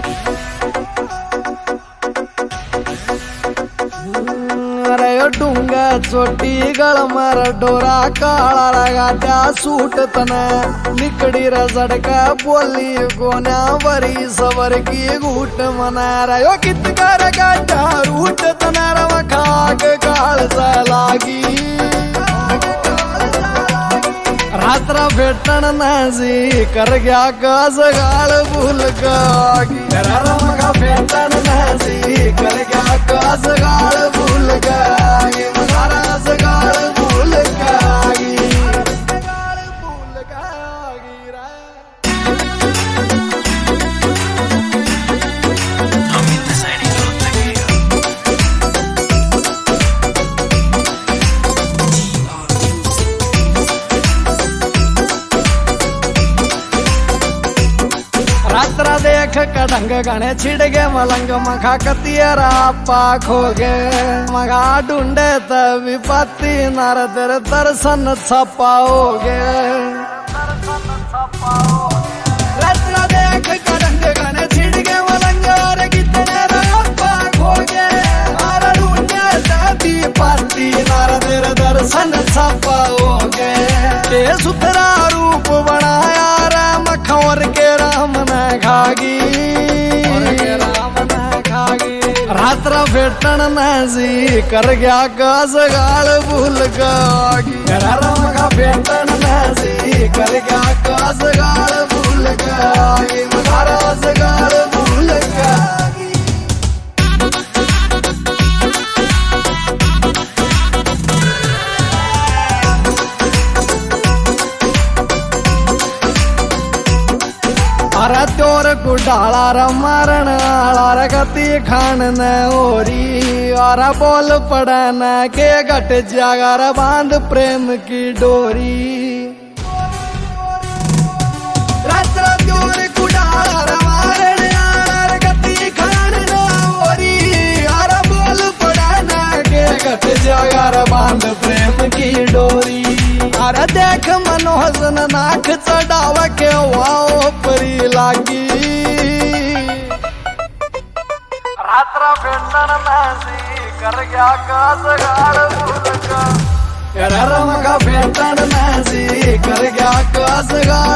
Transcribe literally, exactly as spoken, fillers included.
डुंगा चोटी गळ मार डोरा काळा लगाट्या सूट तना निकडी रजडका बोली गोण्या वरी सवर की घूट मनार यो कित कर गाट्या रूट तनार वखाक काळचा लागी रात्र भेटण नाजी कर गया काज गाळ भूल गागी रमका भेटण नाजी कर गया काज गाळ भूल गागी महाराज गाळ भूल गागी गाळ भूल गागी रा रात्र देख कड़ंग गणे छिड़गे मलंग मखा कतियरा पाख हो गे मगा ढूंढे तभी पति नर तेरे दर्शन छपाओगे रात्र देख कड़ंग गणे छिड़गे मलंग और कितने पाख हो गे मारा ढूंढे तभी पति नर तेरे दर्शन छपाओगे ये सुथरा रूप बनाया राम खवर के राम न खागी राम न खागी रात्र भेटण नाजी कर गया काज गाळ भूल गागी राम का भेटण नाजी कर गया काज गाळ भूल गागी महाराज गाळ भूल गागी अरे त्योर कुडाला र मारण आला र गति खान न ओरी और बोल पड़न के घट जागर बांध प्रेम की डोरी रात्र त्योर कुडाला र मारण आला र गति खान न ओरी और बोल पड़न के घट जागर बांध प्रेम की डोरी अरे देख मनोहसन नाक चढ़ाव के वाओ परी लागी रात्र भेटण नाजी कर गया काज गाळ भूल गागी रमका भेटण नाजी कर गया काज गाळ